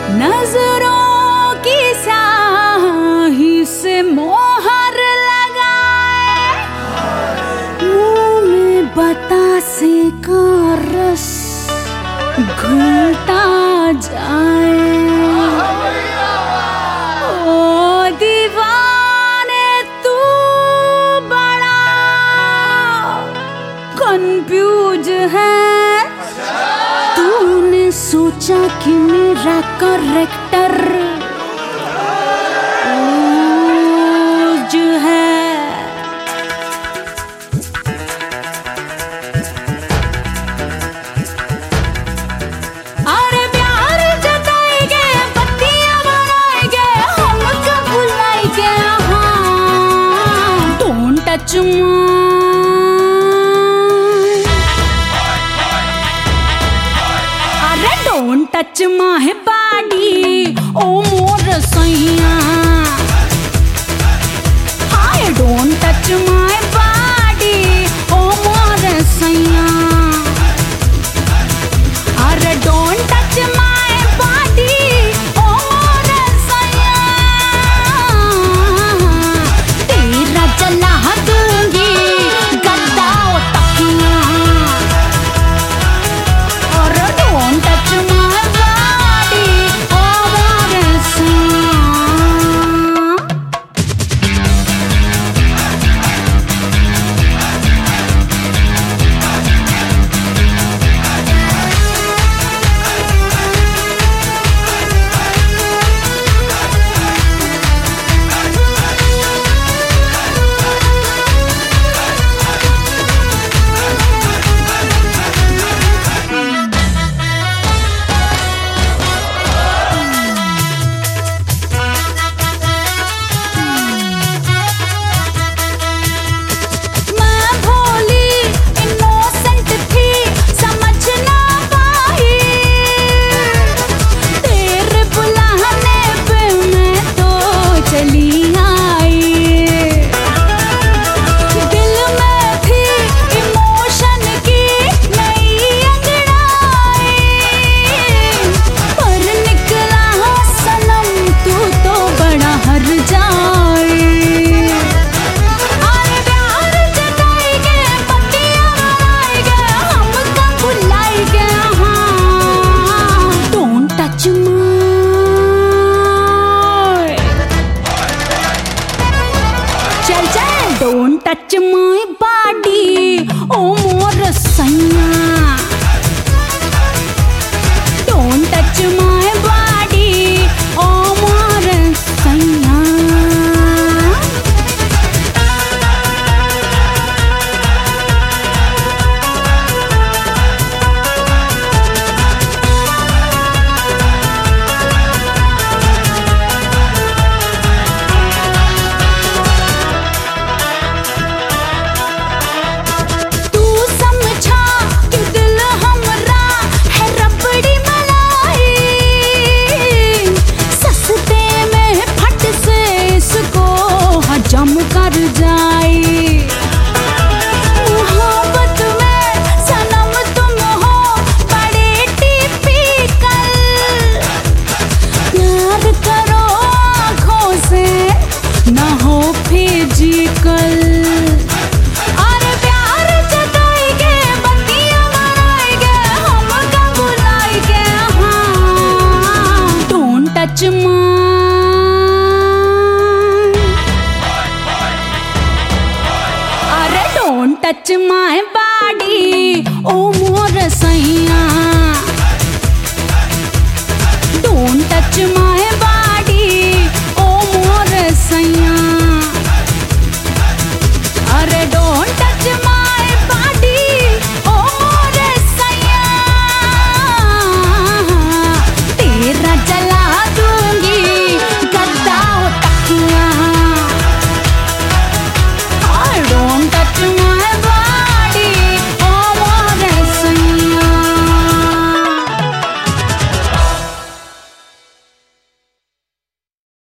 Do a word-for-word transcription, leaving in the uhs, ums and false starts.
नजरों की स्याही से मोहर लगाए, मुंह में बतासे का रस घुलता जाए। ओ दीवाने तू बड़ा कंफ्यूज है, तूने सोचा कि मेरा करेक्टर जो है। अरे प्यार जताएंगे, पत्तियां बनाएंगे, हमको बुलाएंगे, हाँ don't touch Don't touch my body, oh more saiya. Hi, don't touch my body, oh more saiya. Arre don't touch my body, oh more saiya. Tera jala दूंगी गद्दा तकिया। Arre don't touch my Don't touch my body, oh more saiya. Don't touch my body, oh more saiya. जम कर जाए मोहब्बत में सनम तुम हो बड़े टिपिकल। प्यार करो आँखों से ना हो फिजिकल। अरे प्यार जताएंगे, बत्तियां बनाएंगे, हमको बुलाएंगे, हाँ don't touch my Don't touch my body, oh